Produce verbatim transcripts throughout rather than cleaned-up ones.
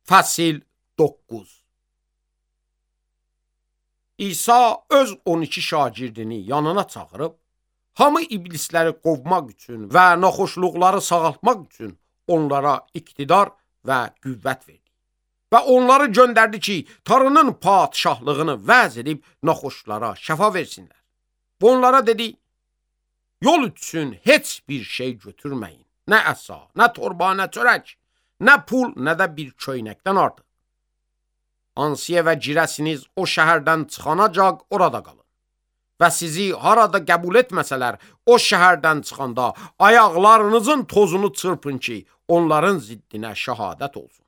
Fəsil doqquz. İsa öz on iki şagirdini yanına çağırıb, hamı iblisləri qovmaq üçün və naxoşluqları sağaltmaq üçün onlara iqtidar və qüvvət verdi. Və onları göndərdi ki, Tanrının padişahlığını vəz edib naxoşlara şəfa versinlər. Və onlara dedi, yol üçün heç bir şey götürməyin. Nə əsa, nə torba, nə çörək, nə pul, nə də bir köynəkdən artıq. Ansiyə və girəsiniz o şəhərdən çıxanacaq orada qalın. Və sizi harada qəbul etməsələr, o şəhərdən çıxanda ayaqlarınızın tozunu çırpın ki, onların ziddinə şəhadət olsun.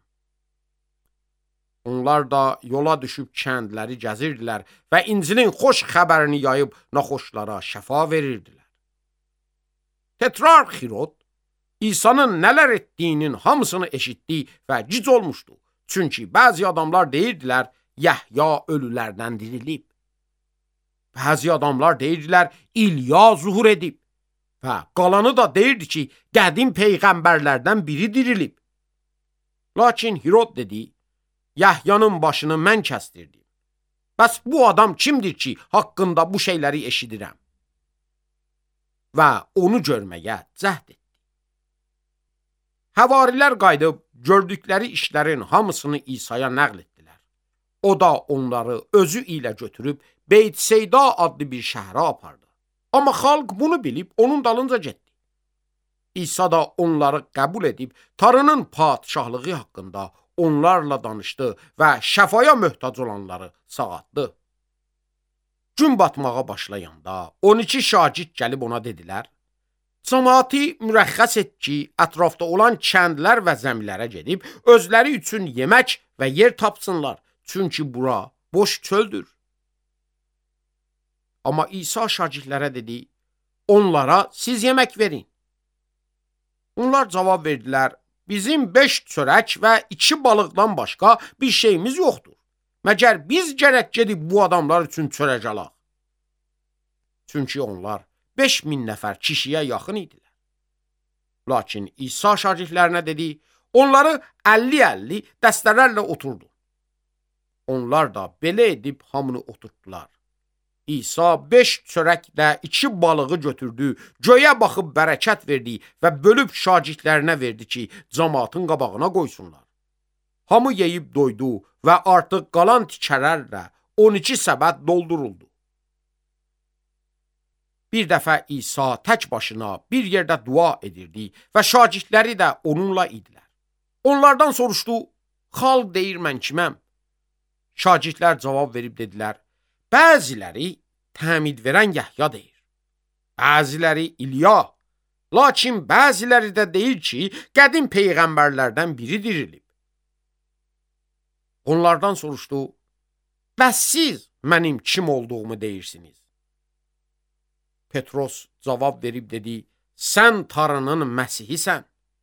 Onlar da yola düşüb kəndləri gəzirdilər və İncilin xoş xəbərini yayıb naxoşlara şəfa verirdilər. Tetrarx Hirod İsa'nın nələr etdiyinin hamısını eşitdi və gic olmuşdu. Çünki bəzi adamlar deyirdilər, Yəhya ölülərdən dirilib. Bəzi adamlar deyirdilər, İlya zuhur edib. Və qalanı da deyirdi ki, qədim peyğəmbərlərdən biri dirilib. Lakin Hirod dedi, Yəhyanın başını mən kəstirdim. Bəs bu adam kimdir ki, haqqında bu şeyləri eşidirəm? Və onu görməyə cəhd etdi. Həvarilər qayıdıb, gördükləri işlərin hamısını İsa'ya nəql etdilər. O da onları özü ilə götürüb, Beyt-Seyda adlı bir şəhərə apardı. Amma xalq bunu bilib, onun dalınca getdi. İsa da onları qəbul edib, Tanrının padişahlığı haqqında onlarla danışdı və şəfaya möhtac olanları sağaltdı. Gün batmağa başlayanda on iki şagird gəlib ona dedilər, cəmaatı mürəxxəs et ki, ətrafda olan kəndlər və zəmilərə gedib, özləri üçün yemək və yer tapsınlar, çünki bura boş çöldür. Amma İsa şagirdlərə dedi, onlara siz yemək verin. Onlar cavab verdilər, bizim beş çörək və iki balıqdan başqa bir şeyimiz yoxdur. Məgər biz gərək gedib bu adamlar üçün çörək alaq. Çünki onlar beş min nəfər kişiyə yaxın idilər. Lakin İsa şagirdlərinə dedi, onları əlli əlli dəstələrlə oturdu. Onlar da belə edib hamını oturtdular. İsa beş çörəklə iki balığı götürdü, göyə baxıb bərəkət verdi və bölüb şagirdlərinə verdi ki, cəmaatın qabağına qoysunlar. Hamı yeyib doydu və artıq qalan tikələrlə on iki səbət dolduruldu. Bir dəfə İsa tək başına bir yerdə dua edirdi və şagirdləri də onunla idilər. Onlardan soruşdu, xalq deyir mən kiməm? Şagirdlər cavab verib dedilər, bəziləri təmid verən Yəhya deyir, bəziləri İlya, lakin bəziləri də deyir ki, qədim peyğəmbərlərdən biri dirilib. Onlardan soruşdu, bəs siz mənim kim olduğumu deyirsiniz? Petros cavab verib dedi, sən Tanrının Məsihisən.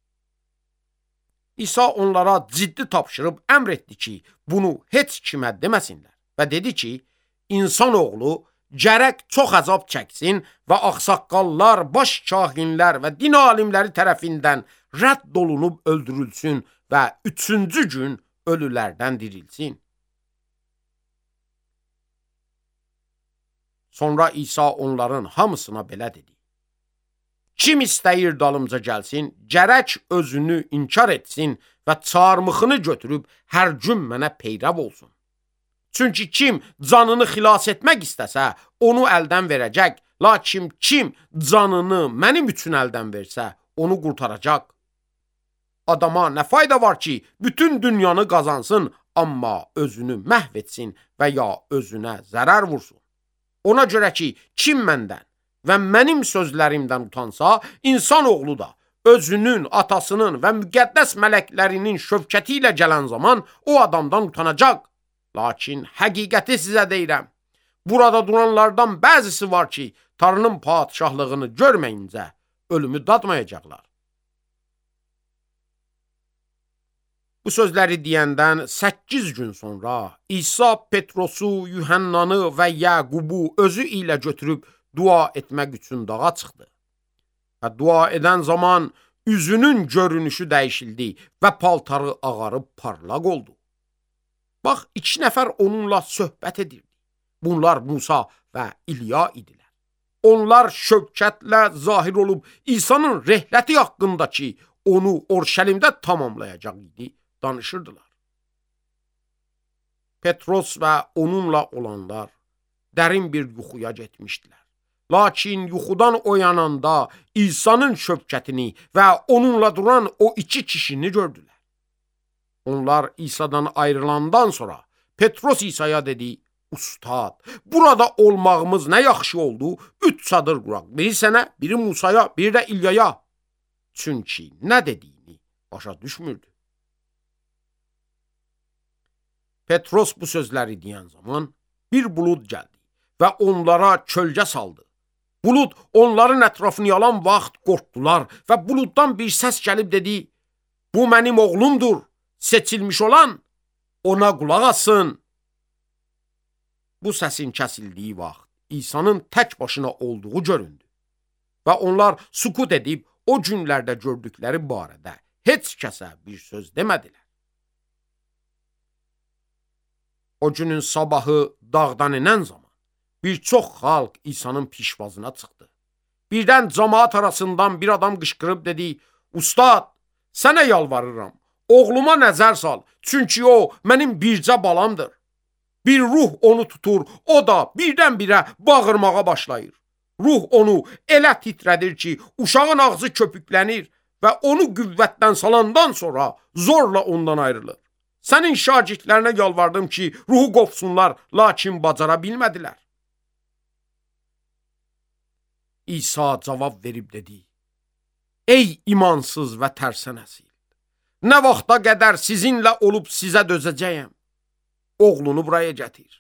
İsa onlara ciddi tapşırıb əmr etdi ki, bunu heç kimə deməsinlər və dedi ki, insanoğlu gərək çox əzab çəksin və ağsaqqallar, baş kahinlər və din alimləri tərəfindən rədd olunub öldürülsün və üçüncü gün ölülərdən dirilsin. Sonra İsa onların hamısına belə dedi. Kim istəyir dalımca gəlsin, gərək özünü inkar etsin və çarmıxını götürüb hər gün mənə peyrəv olsun. Çünki kim canını xilas etmək istəsə, onu əldən verəcək, lakin kim canını mənim üçün əldən versə, onu qurtaracaq. Adama nə fayda var ki, bütün dünyanı qazansın, amma özünü məhv etsin və ya özünə zərər vursun. Ona görə ki, kim məndən və mənim sözlərimdən utansa, insanoğlu da özünün, atasının və müqəddəs mələklərinin şövkəti ilə gələn zaman o adamdan utanacaq. Lakin həqiqəti sizə deyirəm, burada duranlardan bəzisi var ki, Tanrının padişahlığını görməyincə ölümü dadmayacaqlar. Bu sözləri deyəndən səkkiz gün sonra İsa Petrosu, Yuhannanı və Yəqubu özü ilə götürüb dua etmək üçün dağa çıxdı. Və dua edən zaman üzünün görünüşü dəyişildi və paltarı ağarıb parlaq oldu. Bax, iki nəfər onunla söhbət edirdi. Bunlar Musa və İlya idilər. Onlar şövkətlə zahir olub İsa'nın rəhləti haqqındakı onu Orşəlimdə tamamlayacaq idi, danışırdılar. Petros və onunla olanlar dərin bir yuxuya getmişdilər. Lakin yuxudan oyananda İsa'nın şövkətini və onunla duran o iki kişini gördülər. Onlar İsa'dan ayrılandan sonra Petros İsa'ya dedi, Ustad, burada olmağımız nə yaxşı oldu, üç çadır quraq, biri sənə, biri Musaya, biri də İlyaya. Çünki nə dediyini başa düşmürdü. Petros bu sözləri deyən zaman bir bulud gəldi və onlara kölgə saldı. Bulud onların ətrafını yalan vaxt qorxdular və buluddan bir səs gəlib dedi, bu mənim oğlumdur, seçilmiş olan ona qulaq asın. Bu səsin kəsildiyi vaxt İsa'nın tək başına olduğu göründü və onlar sukut edib o günlərdə gördükləri barədə heç kəsə bir söz demədilər. O günün sabahı dağdan enən zaman bir çox xalq İsa'nın pişvazına çıxdı. Birdən cəmaat arasından bir adam qışqırıb dedi, Ustad, sənə yalvarıram, oğluma nəzər sal, çünki o mənim bircə balamdır. Bir ruh onu tutur, o da birdən-birə bağırmağa başlayır. Ruh onu elə titrədir ki, uşağın ağzı köpüklənir və onu qüvvətdən salandan sonra zorla ondan ayrılır. Sənin şagirdlərinə yalvardım ki, ruhu qopsunlar, lakin bacara bilmədilər. İsa cavab verib dedi, Ey imansız və tərsə nəsil, nə vaxta qədər sizinlə olub sizə dözəcəyəm, oğlunu buraya gətir.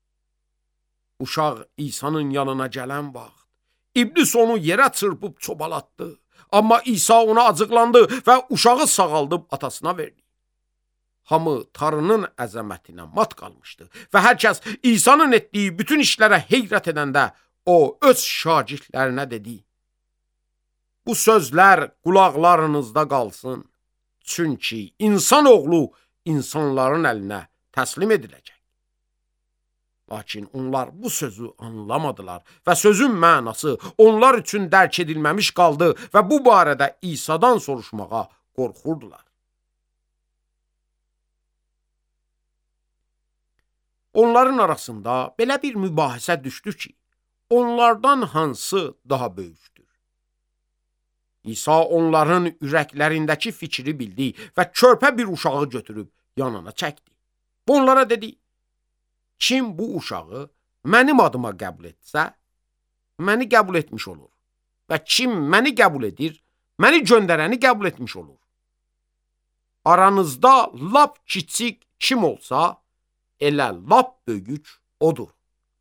Uşaq İsa'nın yanına gələn vaxt, İblis onu yerə çırpıb çobalatdı, amma İsa ona acıqlandı və uşağı sağaldıb atasına verdi. Hamı Tanrının əzəmətinə mat qalmışdı və hər kəs İsa'nın etdiyi bütün işlərə heyrət edəndə o öz şagirdlərinə dedi, bu sözlər qulaqlarınızda qalsın, çünki insan oğlu insanların əlinə təslim ediləcək. Lakin onlar bu sözü anlamadılar və sözün mənası onlar üçün dərk edilməmiş qaldı və bu barədə İsa'dan soruşmağa qorxurdular. Onların arasında belə bir mübahisə düşdü ki, onlardan hansı daha böyükdür? İsa onların ürəklərindəki fikri bildi və körpə bir uşağı götürüb yanına çəkdi. Onlara dedi, kim bu uşağı mənim adıma qəbul etsə, məni qəbul etmiş olur və kim məni qəbul edir, məni göndərəni qəbul etmiş olur. Aranızda lap kiçik kim olsa, elə lap böyük odur.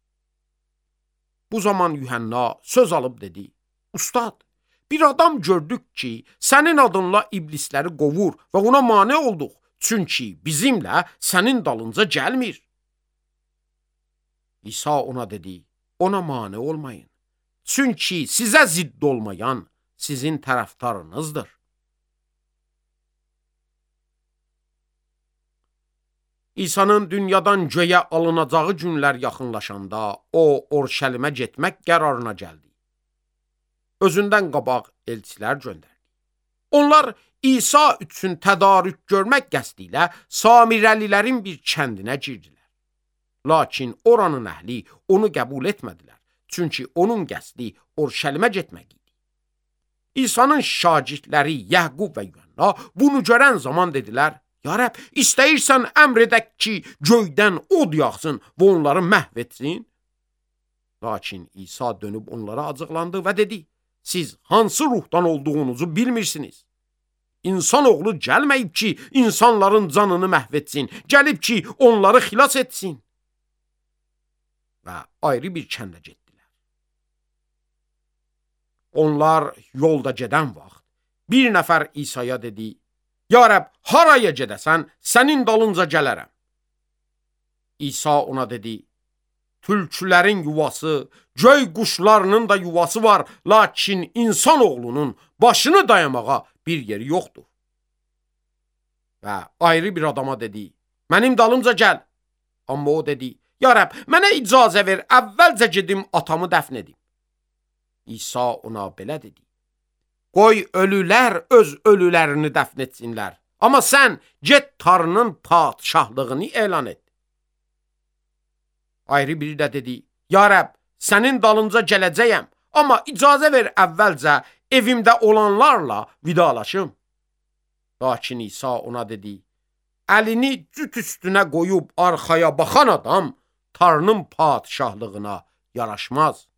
Bu zaman Yuhanna söz alıb dedi, Ustad, bir adam gördük ki, sənin adınla iblisləri qovur və ona mane olduq, çünki bizimlə sənin dalınca gəlmir. İsa ona dedi, ona mane olmayın, çünki sizə zidd olmayan sizin tərəfdarınızdır. İsa'nın dünyadan göyə alınacağı günlər yaxınlaşanda o Orşəlimə getmək qərarına gəldi. Özündən qabaq elçilər göndərdi. Onlar İsa üçün tədarük görmək qəsdi ilə Samirəlilərin bir kəndinə girdilər. Lakin oranın əhli onu qəbul etmədilər, çünki onun qəsdi Orşəlimə getmək idi. İsa'nın şagirdləri Yəqub və Yuhanna bunu görən zaman dedilər, Ya Rəbb, istəyirsən əmr edək ki, göydən od yağsın və onları məhv etsin? Lakin İsa dönüb onlara acıqlandı və dedi, siz hansı ruhdan olduğunuzu bilmirsiniz. İnsan oğlu gəlməyib ki, insanların canını məhv etsin, gəlib ki, onları xilas etsin. Və ayrı bir kəndə getdilər. Onlar yolda gedən vaxt, bir nəfər İsa'ya dedi, Ya Rəbb, haraya gedəsən, sənin dalınca gələrəm. İsa ona dedi, tülkülərin yuvası, göy quşlarının da yuvası var, lakin insan oğlunun başını dayamağa bir yeri yoxdur. Və ayrı bir adama dedi, mənim dalımca gəl. Amma o dedi, ya Rəbb, mənə icazə ver, əvvəlcə gedim atamı dəfn edim. İsa ona belə dedi, qoy ölülər öz ölülərini dəfn etsinlər, amma sən get Tanrının padşahlığını elan et. Ayrı biri də dedi, ya Rəbb, sənin dalınca gələcəyəm, amma icazə ver əvvəlcə evimdə olanlarla vidalaşım. Lakin İsa ona dedi, əlini cüt üstünə qoyub arxaya baxan adam Tanrının padşahlığına yaraşmaz.